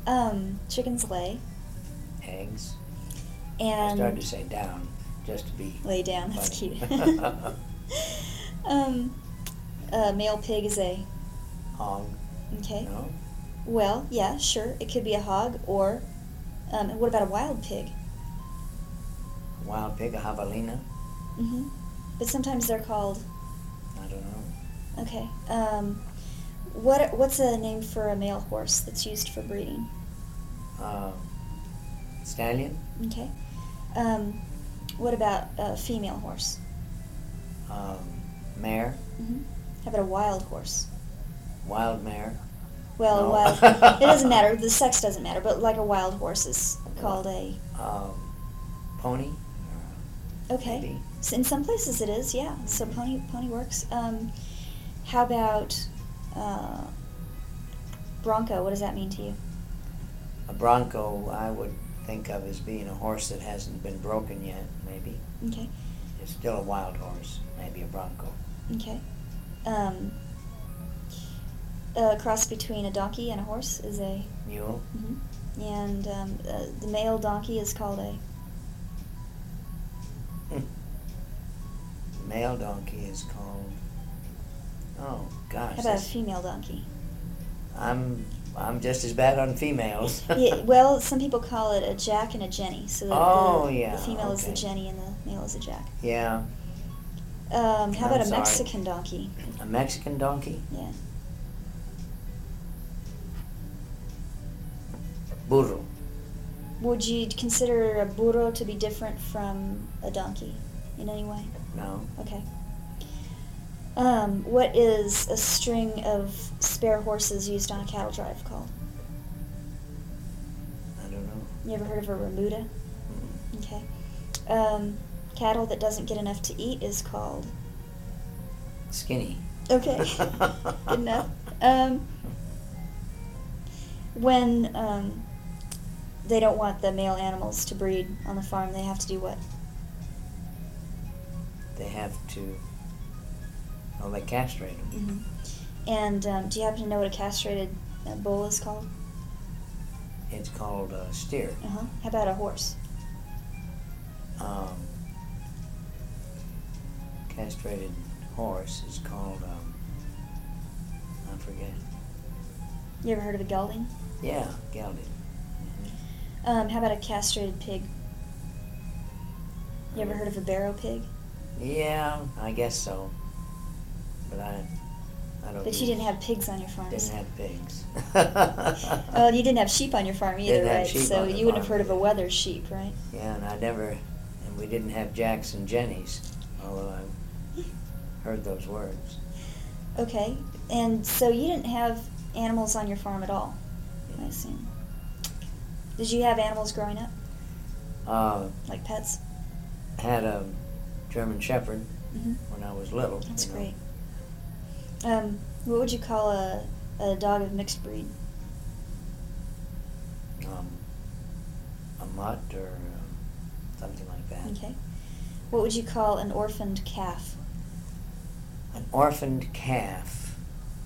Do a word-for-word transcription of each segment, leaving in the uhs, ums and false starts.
Um, chickens lay. Eggs. And I started to say down, just to be lay down. That's funny. cute. um, a male pig is a Hog. okay. No? Well, yeah, sure. It could be a hog, or um, what about a wild pig? Wild pig, a javelina? Mm-hmm. But sometimes they're called. I don't know. Okay. Um, what what's a name for a male horse that's used for breeding? Uh, stallion? Okay. Um, what about a female horse? Um, mare? Mm-hmm. How about a wild horse? Wild mare? Well, No. a wild. It doesn't matter. The sex doesn't matter. But like a wild horse is called a. Um, pony? Okay. Maybe. So in some places it is, yeah. So pony pony works. Um, how about uh, bronco? What does that mean to you? A bronco, I would think of as being a horse that hasn't been broken yet, maybe. Okay. It's still a wild horse, maybe a bronco. Okay. Um, a cross between a donkey and a horse is a. Mule? Mm-hmm. And um, uh, the male donkey is called a. Male donkey is called. Oh gosh. How about a that's- female donkey? I'm I'm just as bad on females. Yeah, well, some people call it a jack and a jenny. So the, Oh, the, yeah, the female is the okay. jenny and the male is the jack. Yeah. Um, how I'm about a sorry. Mexican donkey? A Mexican donkey? Yeah. Burro. Would you consider a burro to be different from a donkey in any way? No. Okay. Um, what is a string of spare horses used on a cattle drive called? I don't know. You ever heard of a remuda? Mm. Okay. Um, cattle that doesn't get enough to eat is called? Skinny. Okay. Good enough. Um, when um, they don't want the male animals to breed on the farm, they have to do what? They have to. Oh, they castrate them. Mm-hmm. And um, do you happen to know what a castrated uh, bull is called? It's called uh, steer. Uh-huh. How about a horse? Um, castrated horse is called. Um, I forget. You ever heard of a gelding? Yeah, gelding. Mm-hmm. Um, how about a castrated pig? You ever heard of a barrow pig? Yeah, I guess so. But I, I don't. But you didn't have pigs on your farms. Didn't have pigs. Well, you didn't have sheep on your farm either, Didn't have right? sheep So on the you wouldn't have farm. heard of a wether sheep, right? Yeah, and I never, and we didn't have jacks and jennies, although I've heard those words. Okay. And so you didn't have animals on your farm at all, I assume. Did you have animals growing up, Uh, like pets? had a German Shepherd Mm-hmm. when I was little. That's you know. great. Um, what would you call a, a dog of mixed breed? Um, a mutt or uh, something like that. Okay. What would you call an orphaned calf? An orphaned calf.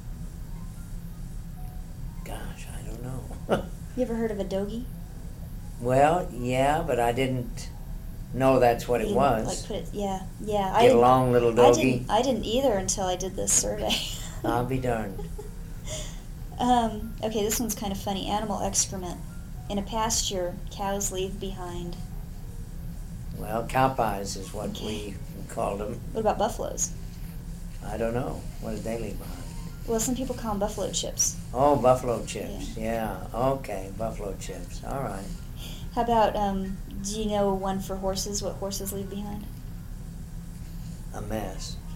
Gosh, I don't know. You ever heard of a dogie? Well, yeah, but I didn't know that's what You it didn't, was. Like put it, yeah, yeah. I Get didn't- along, little I doggy. didn't, I didn't either until I did this survey. I'll be darned. um, okay, this one's kind of funny. Animal excrement. In a pasture, cows leave behind. Well, cow pies is what Okay. we called them. What about buffaloes? I don't know. What did they leave behind? Well, some people call them buffalo chips. Oh, buffalo chips. Yeah. Okay, buffalo chips. All right. How about, um, do you know one for horses, what horses leave behind? A mess.